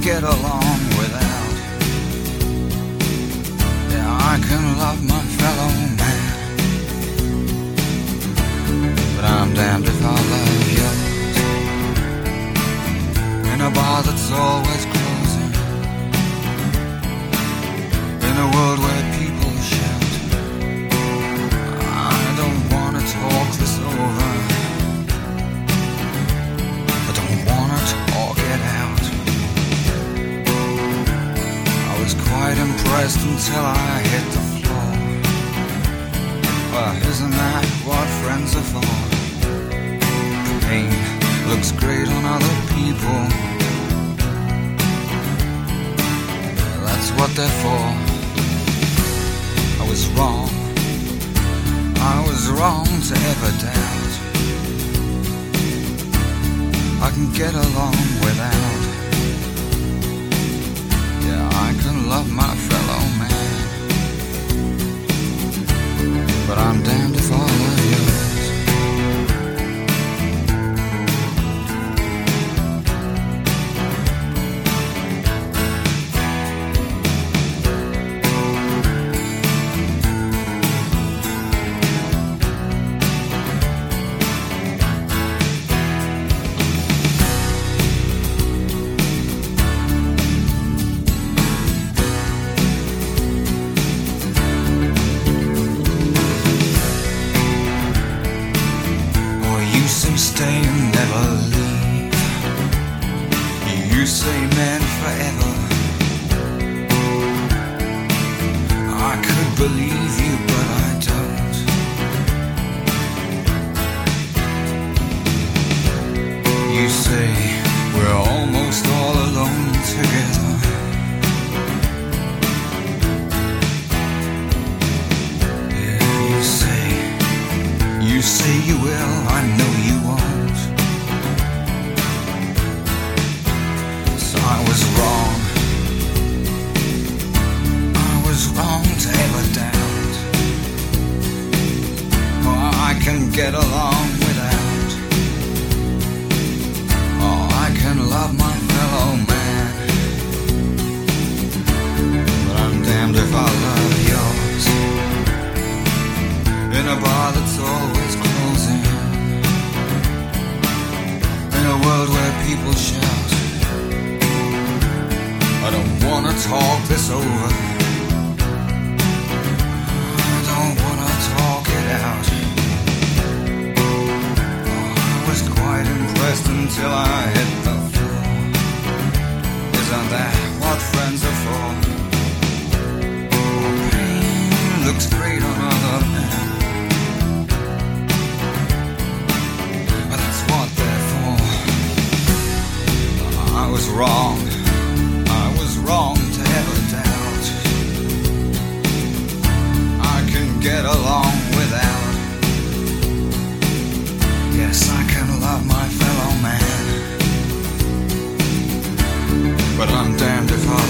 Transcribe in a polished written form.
get along without. Yeah, I can love my fellow man, but I'm damned if I love yours. In a bar that's always closing, in a world where people shout, I don't wanna talk this over, I don't wanna talk it out. I was quite impressed until I hit the floor. Well, isn't that what friends are for? Pain looks great on other people, that's what they're for. I was wrong, I was wrong to ever doubt I can get along without. Yeah, I can love my fellow man, but I'm damned if I love yours. Stay and never leave. You say men forever. I could believe you, but I don't. You say we're almost all alone together. Yeah, you say you will, I know you won't. I was wrong, I was wrong to ever doubt. Oh, I can get along without. Oh, I can love my fellow man, but I'm damned if I love yours. In a bar that's always closing, in a world where people shout, I don't wanna talk this over, I don't wanna talk it out. Oh, I was quite impressed until I hit the floor. Isn't that what friends are for? Oh, pain looks great on other men, but that's what they're for. I was wrong, wrong to ever doubt I can get along without. Yes, I can love my fellow man, but I'm damned if I